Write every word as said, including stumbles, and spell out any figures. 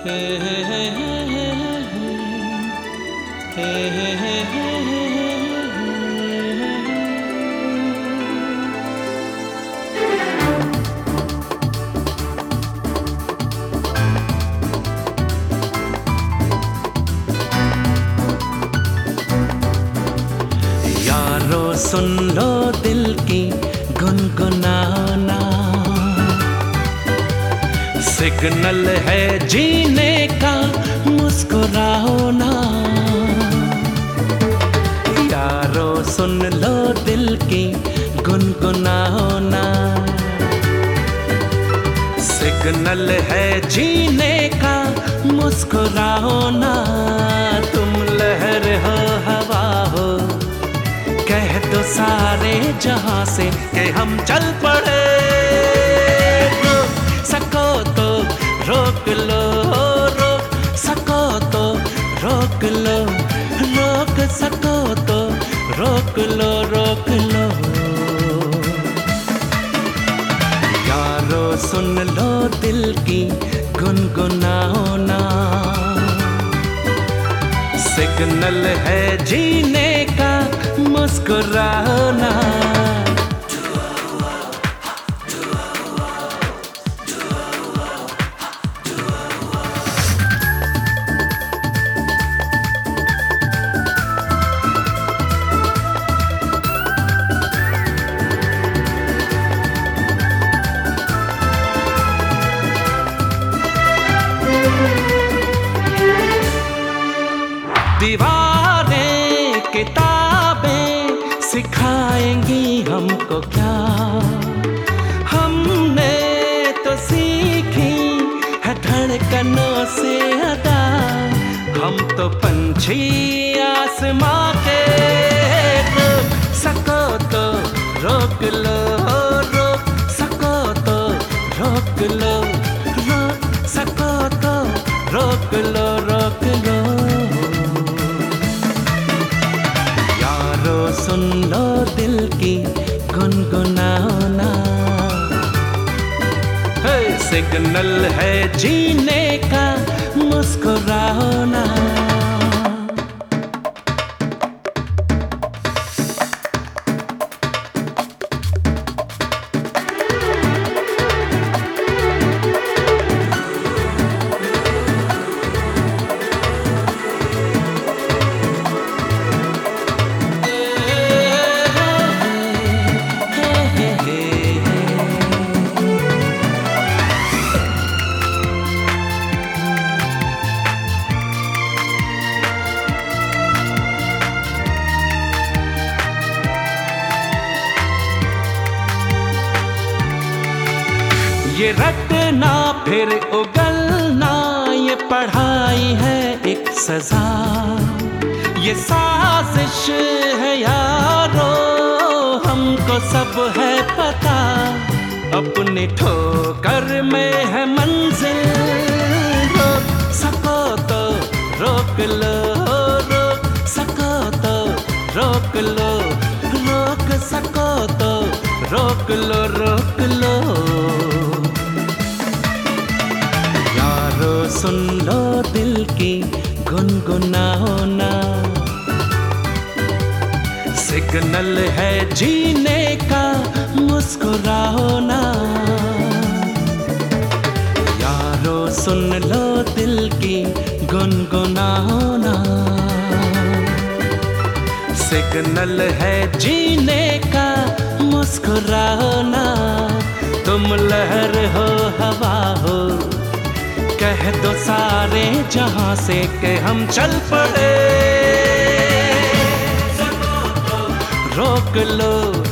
यारो सुन लो दिल की गुनगुनाना, सिग्नल है जीने का मुस्कुराओ ना। यारो सुन लो दिल की गुनगुनाओ ना, सिग्नल है जीने का मुस्कुराओ ना। तुम लहर हो हवा हो, कह दो सारे जहां से कि हम चल पड़े। रोक सको तो रोक लो, रोक सको तो रोक लो, रोक सको तो रोक लो, रोक लो। यारो सुन लो दिल की गुनगुनाओ ना, सिग्नल है जीने का मुस्कुराओ ना। दीवारें किताबें सिखाएंगी हमको क्या, हमने तो सीखी है धड़कनों से अदा। हम तो पंछी आसमां के, रोक सको तो रोक लो, रोक सको तो रोक लो, रोक सको तो रोक लो, रोक लो। सुन लो दिल की गुनगुनाओ ना, है सिग्नल है जीने का मुस्कुराओ ना। ये रटना फिर उगलना, ये पढ़ाई है एक सजा। ये साजिश है यारो, हमको सब है पता। अपनी ठोकर में है मंजिल, रोक सको तो रोक लो, रोक सको तो रोक लो, रोक सको तो रोक लो, रोक लो। सुन लो दिल की गुनगुनाओ ना, सिग्नल है जीने का मुस्कुराओ ना। यारो सुन लो दिल की गुनगुनाओ ना, सिग्नल है जीने का मुस्कुराओ ना। तुम लहर हो हवा हो, कह दो सारे जहां से कि हम चल पड़े। रोक लो